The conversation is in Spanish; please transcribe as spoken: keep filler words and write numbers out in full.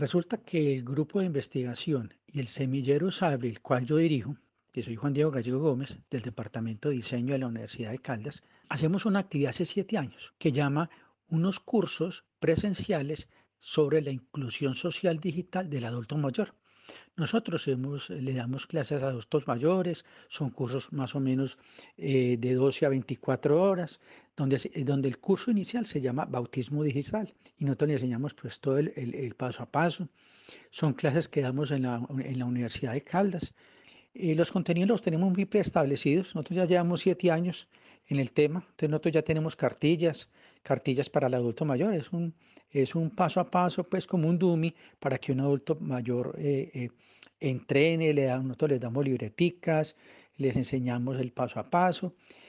Resulta que el grupo de investigación y el semillero Usable, el cual yo dirijo, que soy Juan Diego Gallego Gómez, del Departamento de Diseño de la Universidad de Caldas, hacemos una actividad hace siete años que llama unos cursos presenciales sobre la inclusión social digital del adulto mayor. Nosotros hemos, eh, le damos clases a adultos mayores, son cursos más o menos eh, de doce a veinticuatro horas, donde, se- eh, donde el curso inicial se llama Bautismo Digital y nosotros le enseñamos pues todo el, el- el paso a paso. Son clases que damos en la, en la Universidad de Caldas. Eh, los contenidos los tenemos muy preestablecidos, nosotros ya llevamos siete años en el tema, entonces nosotros ya tenemos cartillas, cartillas para el adulto mayor, es un, es un paso a paso, pues como un dummy para que un adulto mayor eh, eh, entrene, le da, nosotros les damos libreticas, les enseñamos el paso a paso